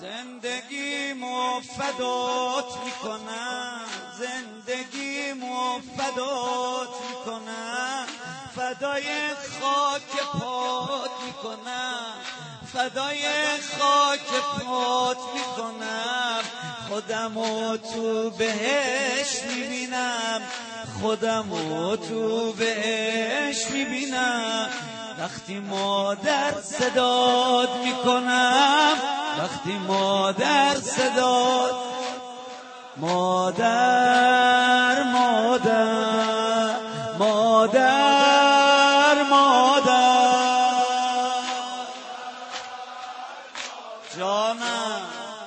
زندگیمو فدات میکنم، زندگیمو فدات میکنم، فدای خاک پات میکنم، فدای خاک پات میکنم. خودمو تو بهشت میبینم، خودمو تو بهشت میبینم. وقتی مادر صدات میکنم، وقتی مادر صدات، مادر مادر مادر مادر جانم.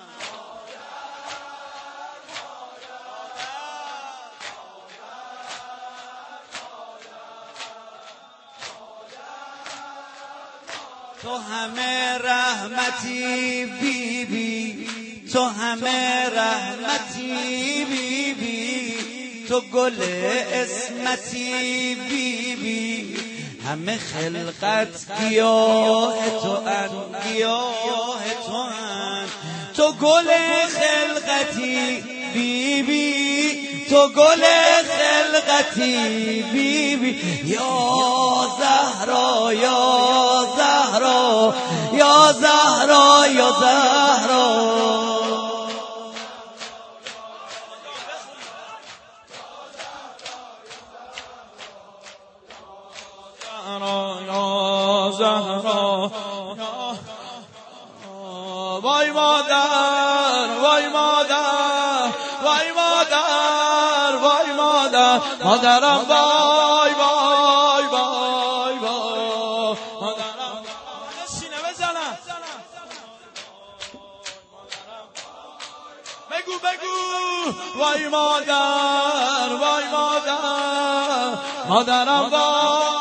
تو همه رحمتی بی بی، تو همه رحمتی بی بی، تو گل اسمتی بی بی. همه خلقت گیاه تو ان، گیاه تو ان. تو گل خلقتی بی بی، تو گل خلقتی بی بی. یا زهرا یا زهرا یا زهرا یا زهرا. زهرا وای مادر، وای مادر، وای مادر، وای مادر، مادرم وای وای وای وای مادرم. سینه بزنم، بگو بگو وای مادر، وای مادر، مادرم وای.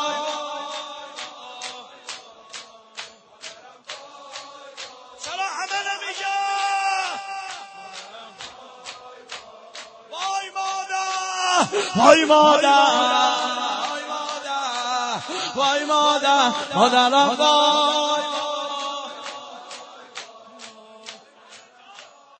وای مادر، وای مادر، وای مادر، مادرم وای.